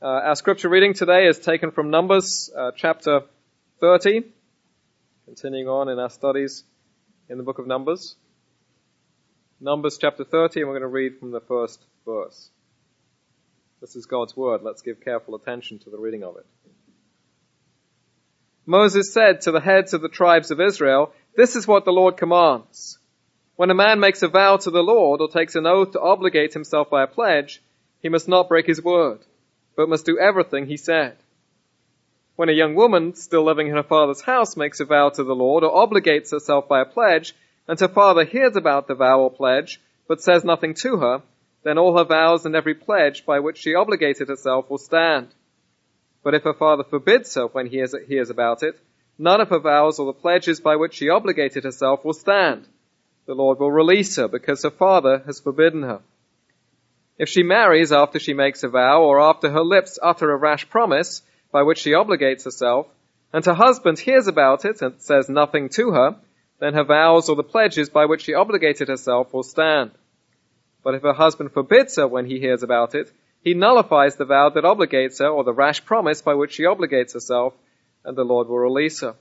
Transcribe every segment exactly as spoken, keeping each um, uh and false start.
Uh, our scripture reading today is taken from Numbers uh, chapter thirty, continuing on in our studies in the book of Numbers. Numbers chapter thirty, and we're going to read from the first verse. This is God's word. Let's give careful attention to the reading of it. Moses said to the heads of the tribes of Israel, "This is what the Lord commands. When a man makes a vow to the Lord or takes an oath to obligate himself by a pledge, he must not break his word, but must do everything he said. When a young woman, still living in her father's house, makes a vow to the Lord or obligates herself by a pledge, and her father hears about the vow or pledge, but says nothing to her, then all her vows and every pledge by which she obligated herself will stand. But if her father forbids her when he hears, hears about it, none of her vows or the pledges by which she obligated herself will stand. The Lord will release her because her father has forbidden her. If she marries after she makes a vow or after her lips utter a rash promise by which she obligates herself, and her husband hears about it and says nothing to her, then her vows or the pledges by which she obligated herself will stand. But if her husband forbids her when he hears about it, he nullifies the vow that obligates her or the rash promise by which she obligates herself, and the Lord will release her.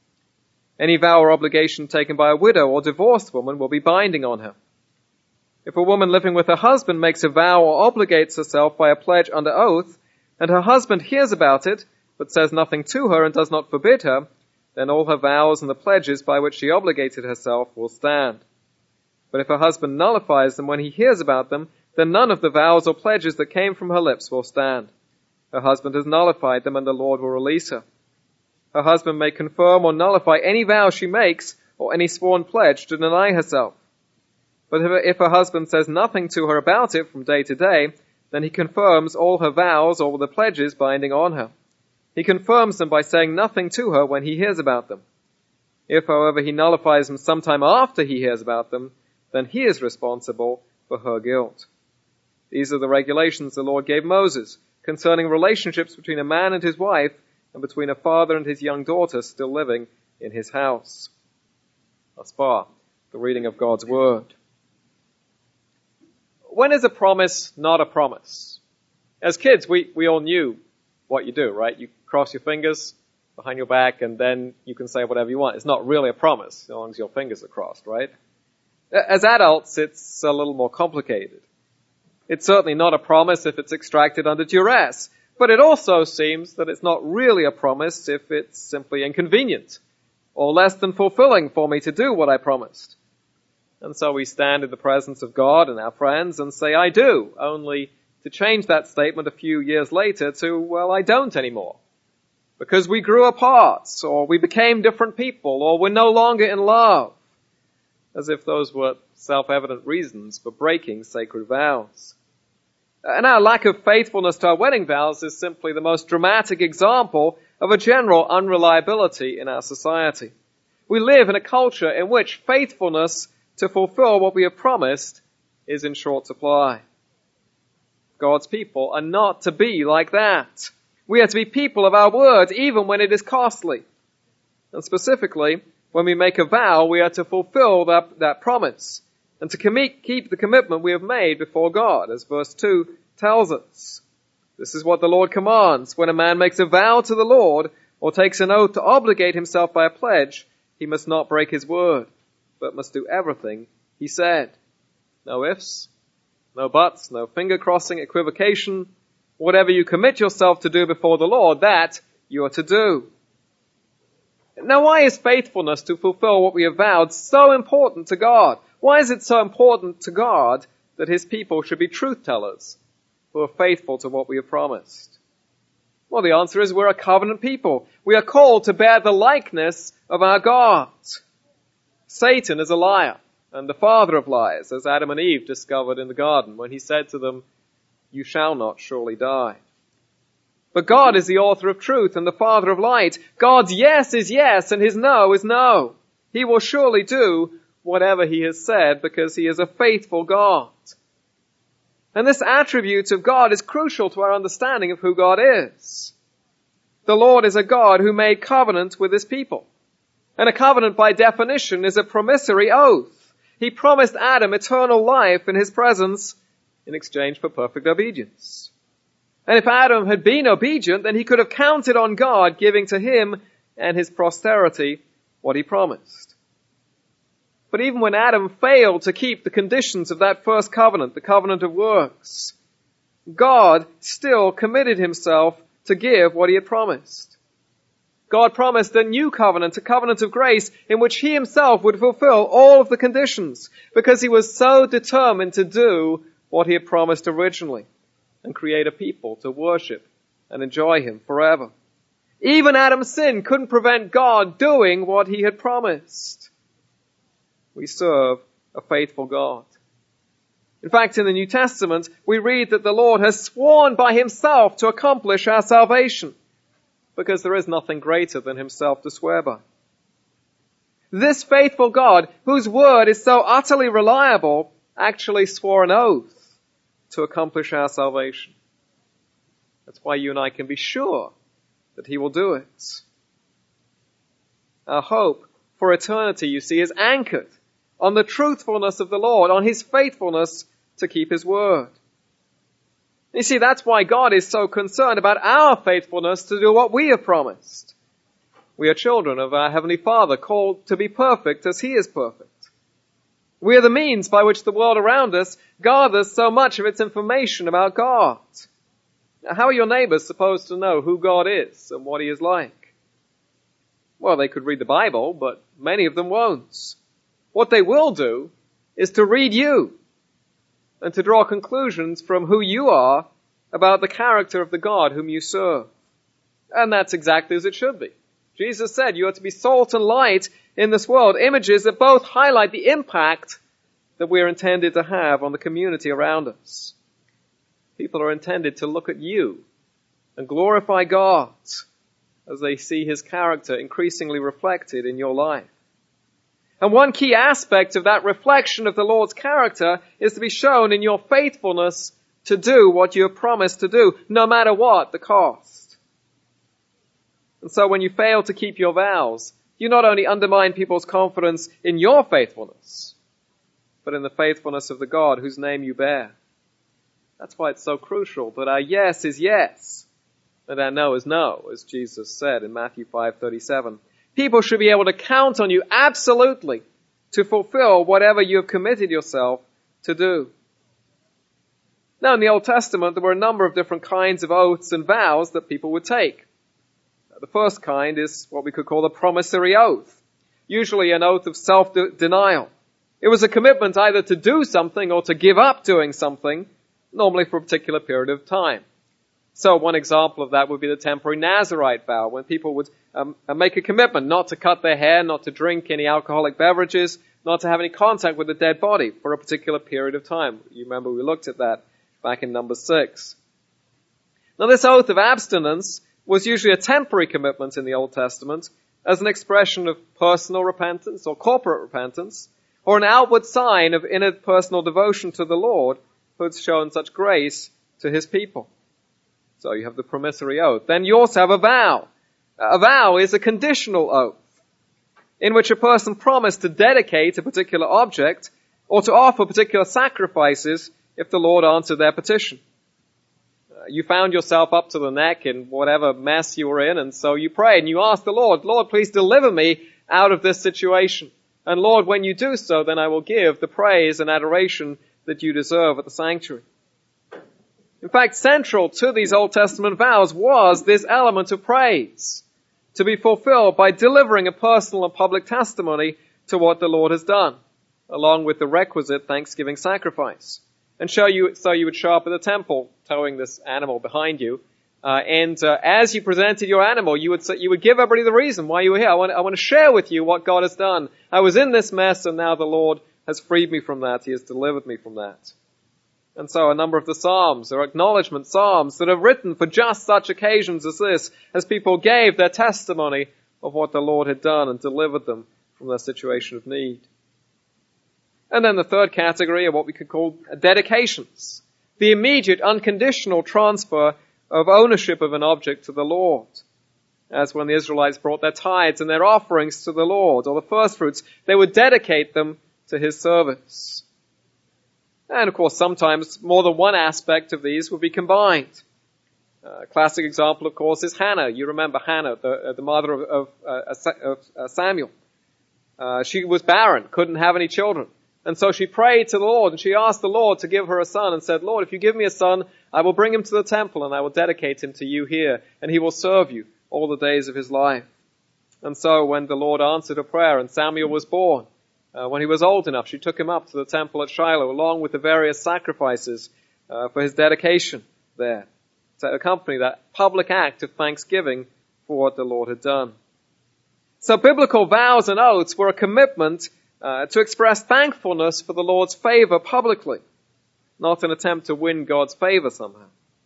Any vow or obligation taken by a widow or divorced woman will be binding on her. If a woman living with her husband makes a vow or obligates herself by a pledge under oath, and her husband hears about it, but says nothing to her and does not forbid her, then all her vows and the pledges by which she obligated herself will stand. But if her husband nullifies them when he hears about them, then none of the vows or pledges that came from her lips will stand. Her husband has nullified them, and the Lord will release her. Her husband may confirm or nullify any vow she makes or any sworn pledge to deny herself. But if her husband says nothing to her about it from day to day, then he confirms all her vows or the pledges binding on her. He confirms them by saying nothing to her when he hears about them. If, however, he nullifies them sometime after he hears about them, then he is responsible for her guilt. These are the regulations the Lord gave Moses concerning relationships between a man and his wife and between a father and his young daughter still living in his house." Thus far, the reading of God's word. When is a promise not a promise? As kids, we, we all knew what you do, right? You cross your fingers behind your back and then you can say whatever you want. It's not really a promise as long as your fingers are crossed, right? As adults, it's a little more complicated. It's certainly not a promise if it's extracted under duress, but it also seems that it's not really a promise if it's simply inconvenient or less than fulfilling for me to do what I promised. And so we stand in the presence of God and our friends and say, "I do," only to change that statement a few years later to, "Well, I don't anymore." Because we grew apart, or we became different people, or we're no longer in love. As if those were self-evident reasons for breaking sacred vows. And our lack of faithfulness to our wedding vows is simply the most dramatic example of a general unreliability in our society. We live in a culture in which faithfulness to fulfill what we have promised is in short supply. God's people are not to be like that. We are to be people of our word, even when it is costly. And specifically, when we make a vow, we are to fulfill that, that promise and to commit, keep the commitment we have made before God, as verse two tells us. This is what the Lord commands. When a man makes a vow to the Lord or takes an oath to obligate himself by a pledge, he must not break his word, but must do everything he said. No ifs, no buts, no finger-crossing, equivocation. Whatever you commit yourself to do before the Lord, that you are to do. Now, why is faithfulness to fulfill what we have vowed so important to God? Why is it so important to God that his people should be truth-tellers who are faithful to what we have promised? Well, the answer is we're a covenant people. We are called to bear the likeness of our God. Satan is a liar and the father of lies, as Adam and Eve discovered in the garden when he said to them, "You shall not surely die." But God is the author of truth and the father of light. God's yes is yes and his no is no. He will surely do whatever he has said because he is a faithful God. And this attribute of God is crucial to our understanding of who God is. The Lord is a God who made covenant with his people. And a covenant by definition is a promissory oath. He promised Adam eternal life in his presence in exchange for perfect obedience. And if Adam had been obedient, then he could have counted on God giving to him and his posterity what he promised. But even when Adam failed to keep the conditions of that first covenant, the covenant of works, God still committed himself to give what he had promised. God promised a new covenant, a covenant of grace, in which he himself would fulfill all of the conditions, because he was so determined to do what he had promised originally, and create a people to worship and enjoy him forever. Even Adam's sin couldn't prevent God doing what he had promised. We serve a faithful God. In fact, in the New Testament, we read that the Lord has sworn by himself to accomplish our salvation, because there is nothing greater than himself to swear by. This faithful God, whose word is so utterly reliable, actually swore an oath to accomplish our salvation. That's why you and I can be sure that he will do it. Our hope for eternity, you see, is anchored on the truthfulness of the Lord, on his faithfulness to keep his word. You see, that's why God is so concerned about our faithfulness to do what we have promised. We are children of our Heavenly Father, called to be perfect as he is perfect. We are the means by which the world around us gathers so much of its information about God. Now, how are your neighbors supposed to know who God is and what he is like? Well, they could read the Bible, but many of them won't. What they will do is to read you and to draw conclusions from who you are about the character of the God whom you serve. And that's exactly as it should be. Jesus said you are to be salt and light in this world, images that both highlight the impact that we are intended to have on the community around us. People are intended to look at you and glorify God as they see his character increasingly reflected in your life. And one key aspect of that reflection of the Lord's character is to be shown in your faithfulness to do what you have promised to do, no matter what the cost. And so when you fail to keep your vows, you not only undermine people's confidence in your faithfulness, but in the faithfulness of the God whose name you bear. That's why it's so crucial that our yes is yes, and our no is no, as Jesus said in Matthew five thirty-seven. People should be able to count on you absolutely to fulfill whatever you have committed yourself to do. Now, in the Old Testament, there were a number of different kinds of oaths and vows that people would take. The first kind is what we could call a promissory oath, usually an oath of self-denial. It was a commitment either to do something or to give up doing something, normally for a particular period of time. So one example of that would be the temporary Nazirite vow, when people would um, make a commitment not to cut their hair, not to drink any alcoholic beverages, not to have any contact with a dead body for a particular period of time. You remember we looked at that back in number six. Now this oath of abstinence was usually a temporary commitment in the Old Testament as an expression of personal repentance or corporate repentance, or an outward sign of inner personal devotion to the Lord who had shown such grace to his people. So you have the promissory oath. Then you also have a vow. A vow is a conditional oath in which a person promised to dedicate a particular object or to offer particular sacrifices if the Lord answered their petition. Uh, you found yourself up to the neck in whatever mess you were in, and so you prayed and you asked the Lord, Lord, please deliver me out of this situation. And Lord, when you do so, then I will give the praise and adoration that you deserve at the sanctuary. In fact, central to these Old Testament vows was this element of praise, to be fulfilled by delivering a personal and public testimony to what the Lord has done, along with the requisite thanksgiving sacrifice. And show you, so you would show up at the temple, towing this animal behind you, uh, and uh, as you presented your animal, you would say, you would give everybody the reason why you were here. I want, I want to share with you what God has done. I was in this mess, and now the Lord has freed me from that. He has delivered me from that. And so a number of the Psalms are acknowledgement Psalms that are written for just such occasions as this, as people gave their testimony of what the Lord had done and delivered them from their situation of need. And then the third category are what we could call dedications, the immediate unconditional transfer of ownership of an object to the Lord, as when the Israelites brought their tithes and their offerings to the Lord, or the first fruits, they would dedicate them to his service. And of course, sometimes more than one aspect of these would be combined. Uh, a classic example, of course, is Hannah. You remember Hannah, the, uh, the mother of, of, uh, of uh, Samuel. Uh, she was barren, couldn't have any children. And so she prayed to the Lord, and she asked the Lord to give her a son, and said, Lord, if you give me a son, I will bring him to the temple, and I will dedicate him to you here, and he will serve you all the days of his life. And so when the Lord answered her prayer, and Samuel was born, uh, when he was old enough, she took him up to the temple at Shiloh, along with the various sacrifices uh, for his dedication there, to accompany that public act of thanksgiving for what the Lord had done. So biblical vows and oaths were a commitment uh, to express thankfulness for the Lord's favor publicly, not an attempt to win God's favor somehow.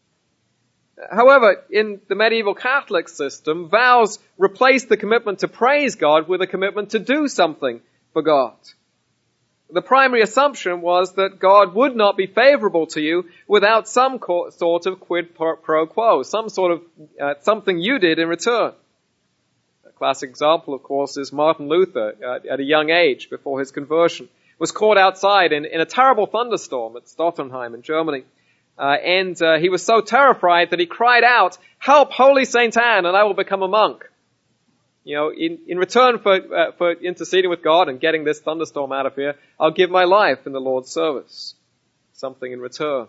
However, in the medieval Catholic system, vows replaced the commitment to praise God with a commitment to do something for God. The primary assumption was that God would not be favorable to you without some co- sort of quid pro quo, some sort of uh, something you did in return. A classic example, of course, is Martin Luther, uh, at a young age before his conversion, was caught outside in, in a terrible thunderstorm at Stottenheim in Germany. Uh, and uh, he was so terrified that he cried out, "Help, Holy Saint Anne, and I will become a monk." You know, in, in return for, uh, for interceding with God and getting this thunderstorm out of here, I'll give my life in the Lord's service. Something in return.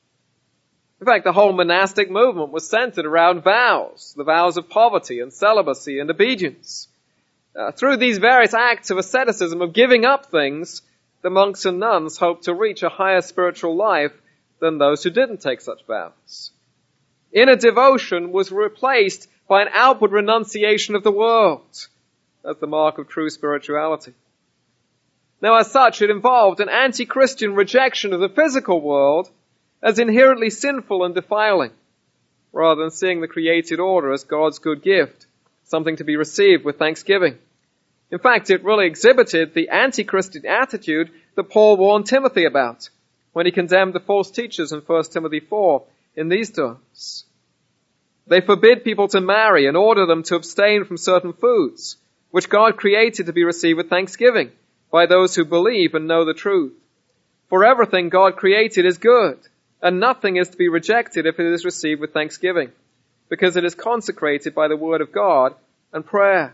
In fact, the whole monastic movement was centered around vows, the vows of poverty and celibacy and obedience. Uh, through these various acts of asceticism, of giving up things, the monks and nuns hoped to reach a higher spiritual life than those who didn't take such vows. Inner devotion was replaced by an outward renunciation of the world as the mark of true spirituality. Now, as such, it involved an anti-Christian rejection of the physical world as inherently sinful and defiling, rather than seeing the created order as God's good gift, something to be received with thanksgiving. In fact, it really exhibited the anti-Christian attitude that Paul warned Timothy about when he condemned the false teachers in First Timothy four in these terms. They forbid people to marry and order them to abstain from certain foods, which God created to be received with thanksgiving by those who believe and know the truth. For everything God created is good, and nothing is to be rejected if it is received with thanksgiving, because it is consecrated by the word of God and prayer.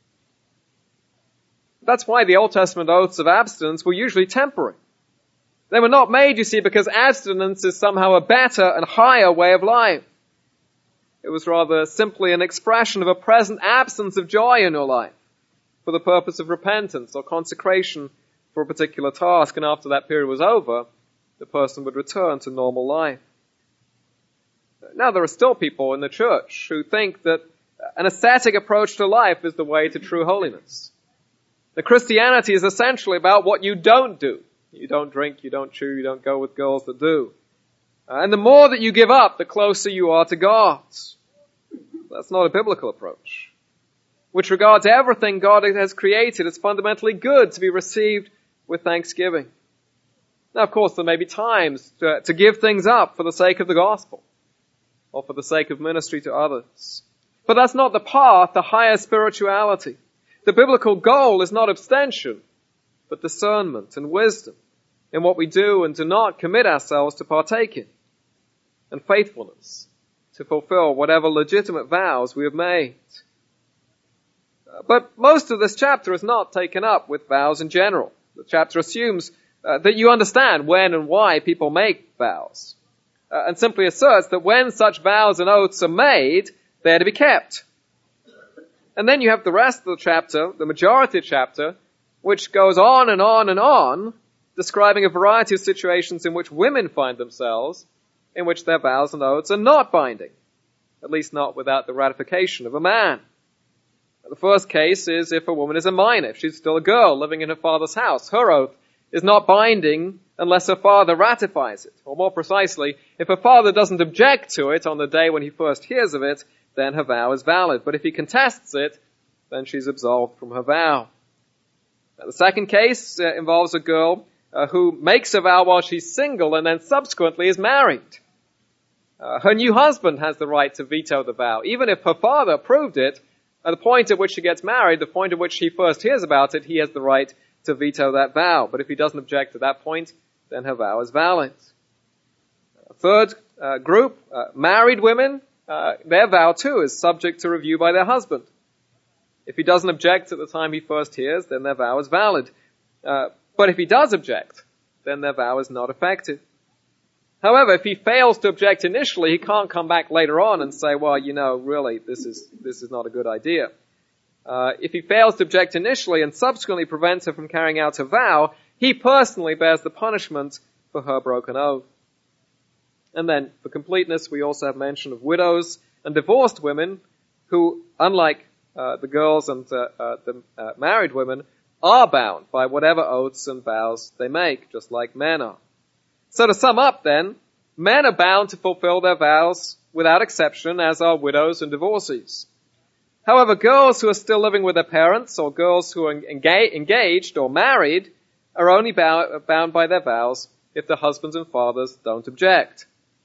That's why the Old Testament oaths of abstinence were usually temporary. They were not made, you see, because abstinence is somehow a better and higher way of life. It was rather simply an expression of a present absence of joy in your life for the purpose of repentance or consecration for a particular task. And after that period was over, the person would return to normal life. Now, there are still people in the church who think that an ascetic approach to life is the way to true holiness. The Christianity is essentially about what you don't do. You don't drink, you don't chew, you don't go with girls that do. Uh, and the more that you give up, the closer you are to God. That's not a biblical approach. With regard to everything God has created, it's fundamentally good to be received with thanksgiving. Now, of course, there may be times to, to give things up for the sake of the gospel, or for the sake of ministry to others. But that's not the path to higher spirituality. The biblical goal is not abstention, but discernment and wisdom in what we do and do not commit ourselves to partake in, and faithfulness to fulfill whatever legitimate vows we have made. But most of this chapter is not taken up with vows in general. The chapter assumes uh, that you understand when and why people make vows, uh, and simply asserts that when such vows and oaths are made, they are to be kept. And then you have the rest of the chapter, the majority of the chapter, which goes on and on and on, describing a variety of situations in which women find themselves, in which their vows and oaths are not binding, at least not without the ratification of a man. The first case is if a woman is a minor, if she's still a girl living in her father's house. Her oath is not binding unless her father ratifies it. Or more precisely, if her father doesn't object to it on the day when he first hears of it, then her vow is valid. But if he contests it, then she's absolved from her vow. Now, the second case uh, involves a girl uh, who makes a vow while she's single and then subsequently is married. Uh, her new husband has the right to veto the vow. Even if her father approved it, at the point at which she gets married, the point at which he first hears about it, he has the right to veto that vow. But if he doesn't object at that point, then her vow is valid. A third uh, group, uh, married women uh, their vow too is subject to review by their husband. If he doesn't object at the time he first hears, then their vow is valid. Uh, but if he does object, then their vow is not effective. However, if he fails to object initially, he can't come back later on and say, well, you know, really, this is, this is not a good idea. Uh, if he fails to object initially and subsequently prevents her from carrying out her vow, he personally bears the punishment for her broken oath. And then, for completeness, we also have mention of widows and divorced women who, unlike uh, the girls and uh, uh, the uh, married women, are bound by whatever oaths and vows they make, just like men are. So to sum up then, men are bound to fulfill their vows without exception, as are widows and divorcees. However, girls who are still living with their parents, or girls who are enga- engaged or married, are only bound, bound by their vows if the husbands and fathers don't object.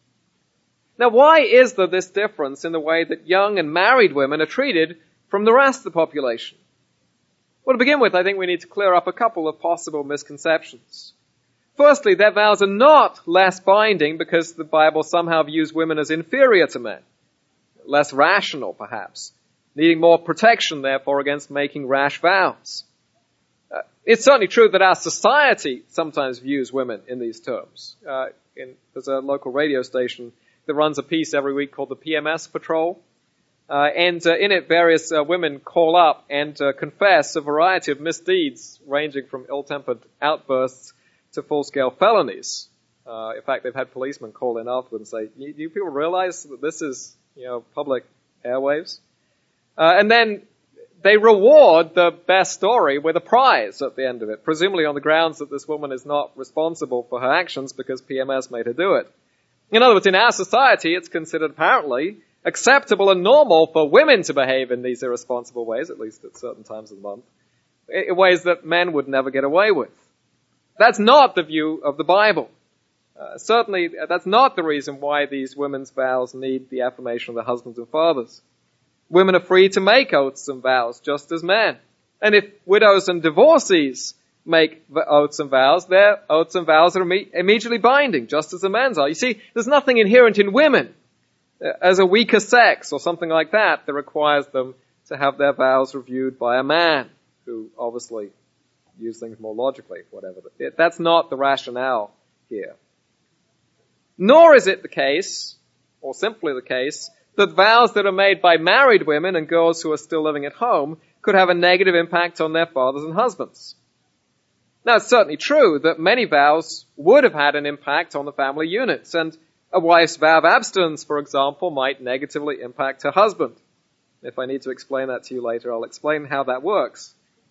Now, why is there this difference in the way that young and married women are treated from the rest of the population? Well, to begin with, I think we need to clear up a couple of possible misconceptions. Firstly, their vows are not less binding because the Bible somehow views women as inferior to men, less rational perhaps, needing more protection, therefore, against making rash vows. Uh, it's certainly true that our society sometimes views women in these terms. Uh, in, there's a local radio station that runs a piece every week called the P M S Patrol. Uh, and uh, in it, various uh, women call up and uh, confess a variety of misdeeds, ranging from ill-tempered outbursts to full-scale felonies. Uh, in fact, they've had policemen call in afterward and say, do you people realize that this is, you know, public airwaves? Uh, and then they reward the best story with a prize at the end of it, presumably on the grounds that this woman is not responsible for her actions because P M S made her do it. In other words, in our society, it's considered apparently acceptable and normal for women to behave in these irresponsible ways, at least at certain times of the month, in ways that men would never get away with. That's not the view of the Bible. Uh, certainly, that's not the reason why these women's vows need the affirmation of their husbands and fathers. Women are free to make oaths and vows, just as men. And if widows and divorcees make oaths and vows, their oaths and vows are imme- immediately binding, just as the men's are. You see, there's nothing inherent in women uh, as a weaker sex or something like that that requires them to have their vows reviewed by a man who obviously use things more logically, whatever. It, that's not the rationale here. Nor is it the case, or simply the case, that vows that are made by married women and girls who are still living at home could have a negative impact on their fathers and husbands. Now, it's certainly true that many vows would have had an impact on the family units, and a wife's vow of abstinence, for example, might negatively impact her husband. If I need to explain that to you later, I'll explain how that works.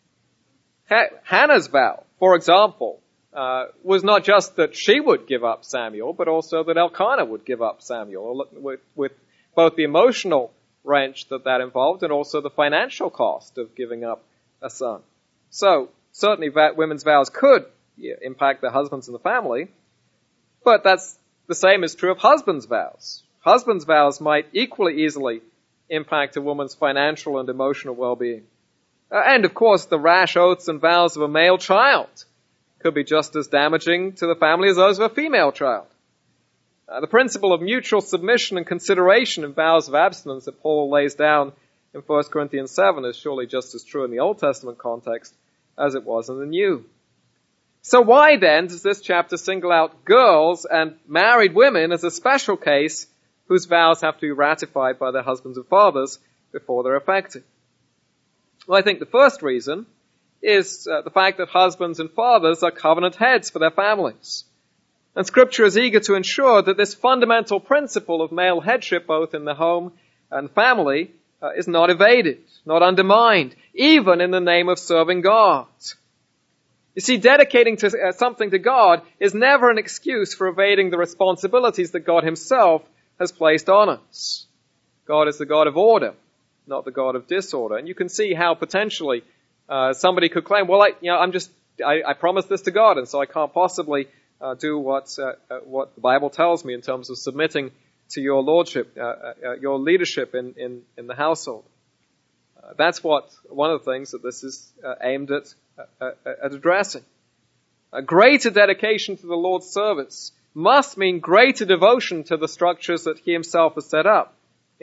Hannah's vow, for example, uh, was not just that she would give up Samuel, but also that Elkanah would give up Samuel, with, with both the emotional wrench that that involved and also the financial cost of giving up a son. So, certainly women's vows could yeah, impact their husbands and the family, but that's the same is true of husbands' vows. Husbands' vows might equally easily impact a woman's financial and emotional well-being. Uh, and, of course, the rash oaths and vows of a male child could be just as damaging to the family as those of a female child. Uh, the principle of mutual submission and consideration in vows of abstinence that Paul lays down in First Corinthians seven is surely just as true in the Old Testament context as it was in the New. So why then does this chapter single out girls and married women as a special case whose vows have to be ratified by their husbands and fathers before they're effective? Well, I think the first reason is uh, the fact that husbands and fathers are covenant heads for their families. And Scripture is eager to ensure that this fundamental principle of male headship, both in the home and family, uh, is not evaded, not undermined, even in the name of serving God. You see, dedicating to, uh, something to God is never an excuse for evading the responsibilities that God Himself has placed on us. God is the God of order, not the God of disorder. And you can see how potentially uh, somebody could claim, well, I, you know, I'm just, I, I promised this to God, and so I can't possibly uh, do what uh, uh, what the Bible tells me in terms of submitting to your lordship, uh, uh, your leadership in in, in the household. Uh, that's what one of the things that this is uh, aimed at uh, at addressing. A greater dedication to the Lord's service must mean greater devotion to the structures that He Himself has set up,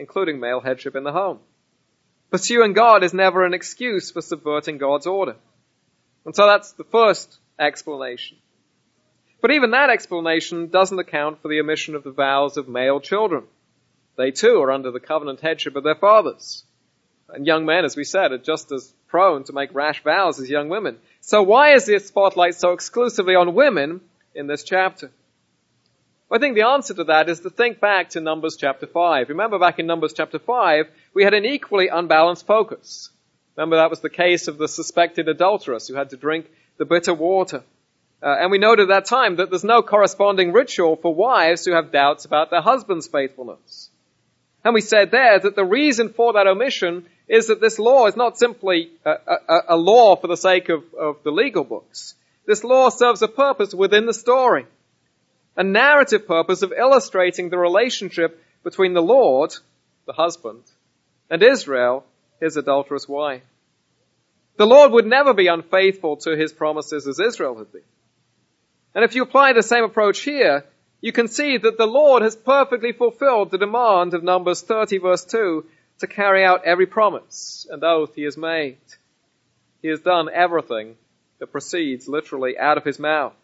including male headship in the home. Pursuing God is never an excuse for subverting God's order. And so that's the first explanation. But even that explanation doesn't account for the omission of the vows of male children. They too are under the covenant headship of their fathers. And young men, as we said, are just as prone to make rash vows as young women. So why is the spotlight so exclusively on women in this chapter? Well, I think the answer to that is to think back to Numbers chapter five. Remember back in Numbers chapter five, we had an equally unbalanced focus. Remember that was the case of the suspected adulteress who had to drink the bitter water. Uh, and we noted at that time that there's no corresponding ritual for wives who have doubts about their husband's faithfulness. And we said there that the reason for that omission is that this law is not simply a, a, a law for the sake of, of the legal books. This law serves a purpose within the story, a narrative purpose of illustrating the relationship between the Lord, the husband, and Israel, his adulterous wife. The Lord would never be unfaithful to his promises as Israel had been. And if you apply the same approach here, you can see that the Lord has perfectly fulfilled the demand of Numbers thirty verse two to carry out every promise and oath he has made. He has done everything that proceeds literally out of his mouth.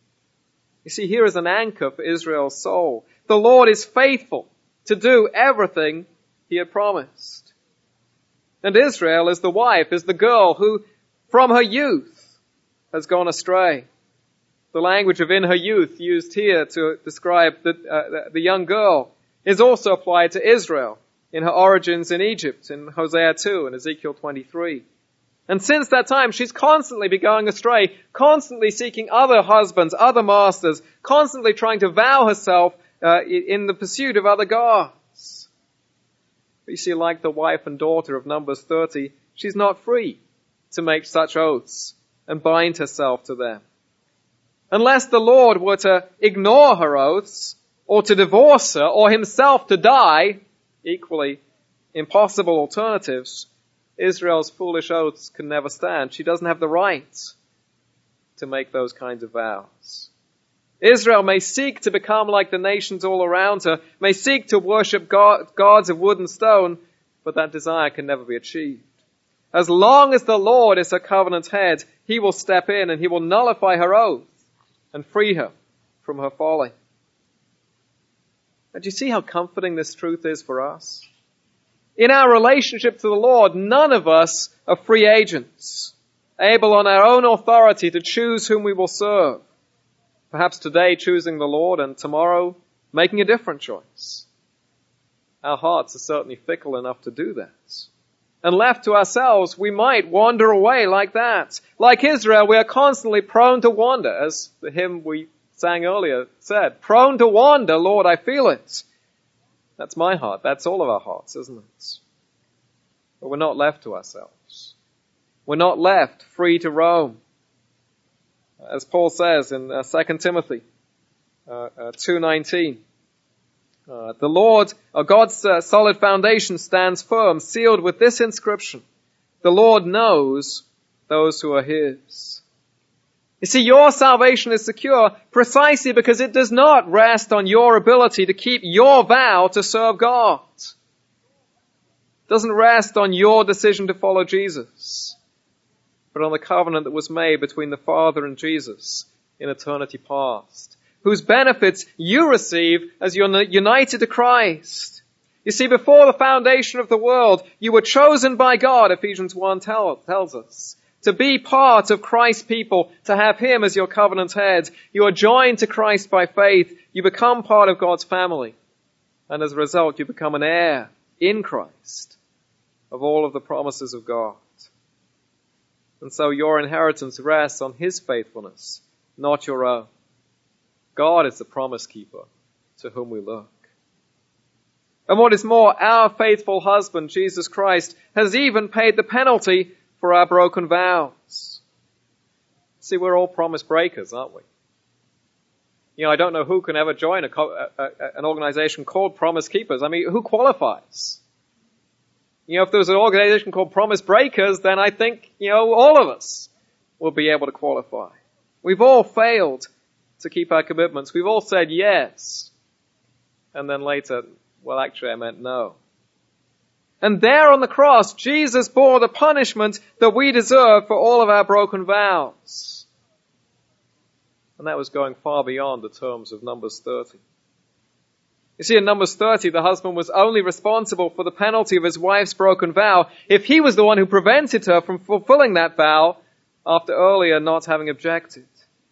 You see, here is an anchor for Israel's soul. The Lord is faithful to do everything he had promised. And Israel is the wife, is the girl who from her youth has gone astray. The language of in her youth used here to describe the, uh, the young girl is also applied to Israel in her origins in Egypt in Hosea two and Ezekiel twenty-three. And since that time, she's constantly been going astray, constantly seeking other husbands, other masters, constantly trying to vow herself uh, in the pursuit of other gods. But you see, like the wife and daughter of Numbers thirty, she's not free to make such oaths and bind herself to them. Unless the Lord were to ignore her oaths, or to divorce her, or himself to die, equally impossible alternatives, Israel's foolish oaths can never stand. She doesn't have the right to make those kinds of vows. Israel may seek to become like the nations all around her, may seek to worship God, gods of wood and stone, but that desire can never be achieved. As long as the Lord is her covenant head, he will step in and he will nullify her oath and free her from her folly. And do you see how comforting this truth is for us? In our relationship to the Lord, none of us are free agents, able on our own authority to choose whom we will serve. Perhaps today choosing the Lord and tomorrow making a different choice. Our hearts are certainly fickle enough to do that. And left to ourselves, we might wander away like that. Like Israel, we are constantly prone to wander, as the hymn we sang earlier said. Prone to wander, Lord, I feel it. That's my heart. That's all of our hearts, isn't it? But we're not left to ourselves. We're not left free to roam. As Paul says in uh, Second Timothy uh, uh, two nineteen, uh, the Lord, uh, God's uh, solid foundation stands firm, sealed with this inscription: the Lord knows those who are his. You see, your salvation is secure precisely because it does not rest on your ability to keep your vow to serve God. It doesn't rest on your decision to follow Jesus, but on the covenant that was made between the Father and Jesus in eternity past, whose benefits you receive as you're united to Christ. You see, before the foundation of the world, you were chosen by God, Ephesians one tell, tells us, to be part of Christ's people, to have him as your covenant head. You are joined to Christ by faith. You become part of God's family. And as a result, you become an heir in Christ of all of the promises of God. And so your inheritance rests on his faithfulness, not your own. God is the promise keeper to whom we look. And what is more, our faithful husband, Jesus Christ, has even paid the penalty for our broken vows. See, we're all promise breakers, aren't we? You know, I don't know who can ever join a, a, a, an organization called Promise Keepers. I mean, who qualifies? You know, if there was an organization called Promise Breakers, then I think, you know, all of us will be able to qualify. We've all failed to keep our commitments. We've all said yes. And then later, well, actually I meant no. And there on the cross, Jesus bore the punishment that we deserve for all of our broken vows. And that was going far beyond the terms of Numbers thirty. You see, in Numbers thirty, the husband was only responsible for the penalty of his wife's broken vow if he was the one who prevented her from fulfilling that vow after earlier not having objected.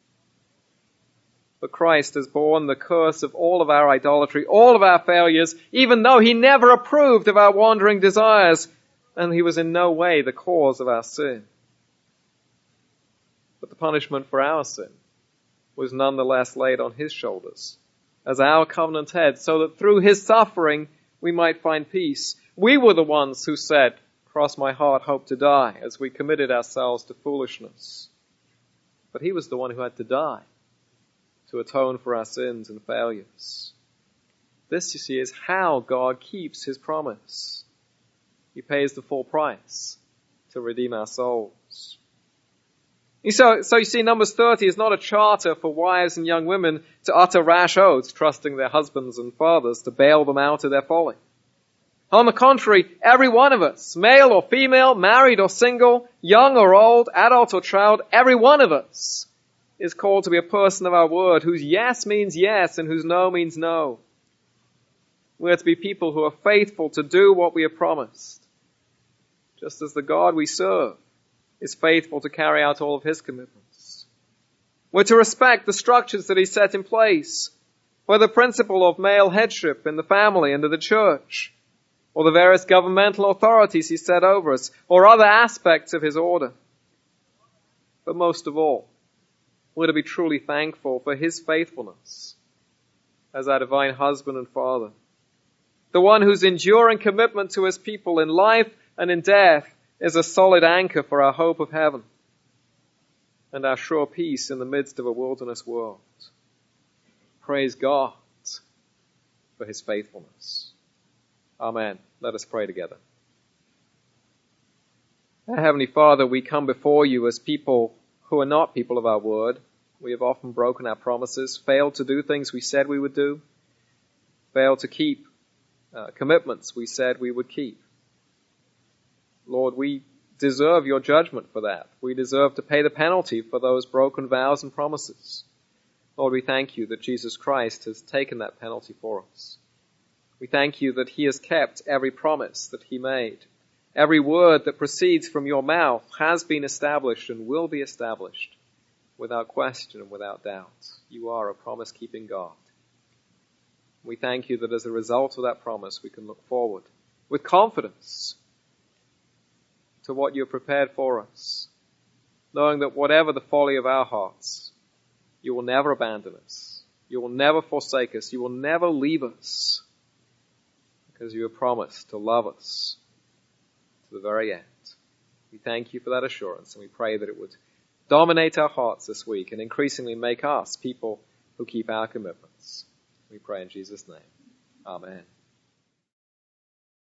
But Christ has borne the curse of all of our idolatry, all of our failures, even though he never approved of our wandering desires, and he was in no way the cause of our sin. But the punishment for our sin was nonetheless laid on his shoulders as our covenant head, so that through his suffering we might find peace. We were the ones who said, "Cross my heart, hope to die," as we committed ourselves to foolishness. But he was the one who had to die to atone for our sins and failures. This, you see, is how God keeps his promise. He pays the full price to redeem our souls. So, so you see, Numbers thirty is not a charter for wives and young women to utter rash oaths, trusting their husbands and fathers to bail them out of their folly. On the contrary, every one of us, male or female, married or single, young or old, adult or child, every one of us is called to be a person of our word, whose yes means yes and whose no means no. We are to be people who are faithful to do what we have promised, just as the God we serve is faithful to carry out all of his commitments. We're to respect the structures that he set in place, whether the principle of male headship in the family and in the church, or the various governmental authorities he set over us, or other aspects of his order. But most of all, we're to be truly thankful for his faithfulness as our divine husband and father, the one whose enduring commitment to his people in life and in death is a solid anchor for our hope of heaven and our sure peace in the midst of a wilderness world. Praise God for his faithfulness. Amen. Let us pray together. Our Heavenly Father, we come before you as people who are not people of our word. We have often broken our promises, failed to do things we said we would do, failed to keep uh, commitments we said we would keep. Lord, we deserve your judgment for that. We deserve to pay the penalty for those broken vows and promises. Lord, we thank you that Jesus Christ has taken that penalty for us. We thank you that he has kept every promise that he made. Every word that proceeds from your mouth has been established and will be established without question and without doubt. You are a promise-keeping God. We thank you that as a result of that promise, we can look forward with confidence to what you have prepared for us, knowing that whatever the folly of our hearts, you will never abandon us. You will never forsake us. You will never leave us, because you have promised to love us to the very end. We thank you for that assurance, and we pray that it would dominate our hearts this week and increasingly make us people who keep our commitments. We pray in Jesus' name. Amen.